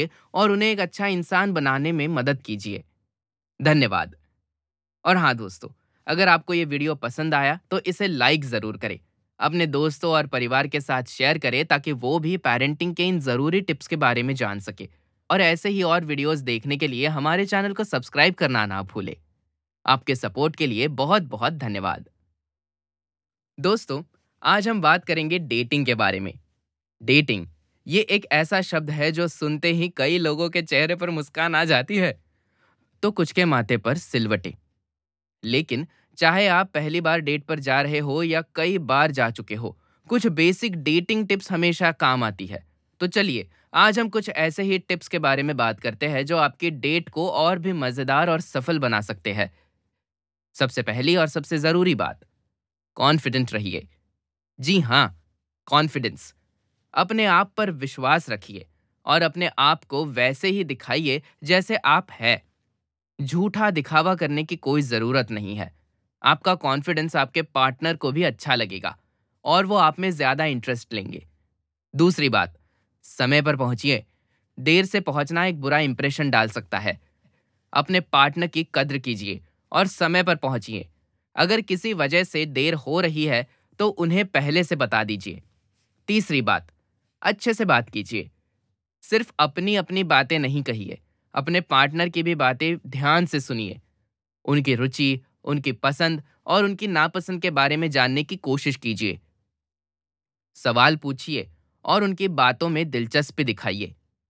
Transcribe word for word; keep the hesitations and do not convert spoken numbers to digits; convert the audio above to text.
और उन्हें एक अच्छा इंसान बनाने में मदद कीजिए। धन्यवाद। और हाँ दोस्तों, अगर आपको ये वीडियो पसंद आया तो इसे लाइक ज़रूर करें। अपने दोस्तों और परिवार के साथ शेयर करें ताकि वो भी पेरेंटिंग के इन ज़रूरी टिप्स के बारे में जान सके। और ऐसे ही और वीडियोस देखने के लिए हमारे चैनल को सब्सक्राइब करना ना भूलें। आपके सपोर्ट के लिए बहुत बहुत धन्यवाद। दोस्तों, आज हम बात करेंगे डेटिंग के बारे में। डेटिंग ये एक ऐसा शब्द है जो सुनते ही कई लोगों के चेहरे पर मुस्कान आ जाती है, तो कुछ के माथे पर सिलवटें। लेकिन चाहे आप पहली बार डेट पर जा रहे हो या कई बार जा चुके हो, कुछ बेसिक डेटिंग टिप्स हमेशा काम आती है। तो चलिए, आज हम कुछ ऐसे ही टिप्स के बारे में बात करते हैं जो आपकी डेट को और भी मजेदार और सफल बना सकते हैं। सबसे पहली और सबसे जरूरी बात, कॉन्फिडेंट रहिए। जी हाँ, कॉन्फिडेंस। अपने आप पर विश्वास रखिए और अपने आप को वैसे ही दिखाइए जैसे आप हैं। झूठा दिखावा करने की कोई ज़रूरत नहीं है। आपका कॉन्फिडेंस आपके पार्टनर को भी अच्छा लगेगा और वो आप में ज़्यादा इंटरेस्ट लेंगे। दूसरी बात, समय पर पहुंचिए। देर से पहुंचना एक बुरा इंप्रेशन डाल सकता है। अपने पार्टनर की कद्र कीजिए और समय पर पहुंचिए। अगर किसी वजह से देर हो रही है तो उन्हें पहले से बता दीजिए। तीसरी बात, अच्छे से बात कीजिए। सिर्फ अपनी अपनी बातें नहीं कहिए, अपने पार्टनर की भी बातें ध्यान से सुनिए। उनकी रुचि, उनकी पसंद और उनकी नापसंद के बारे में जानने की कोशिश कीजिए। सवाल पूछिए और उनकी बातों में दिलचस्पी दिखाइए।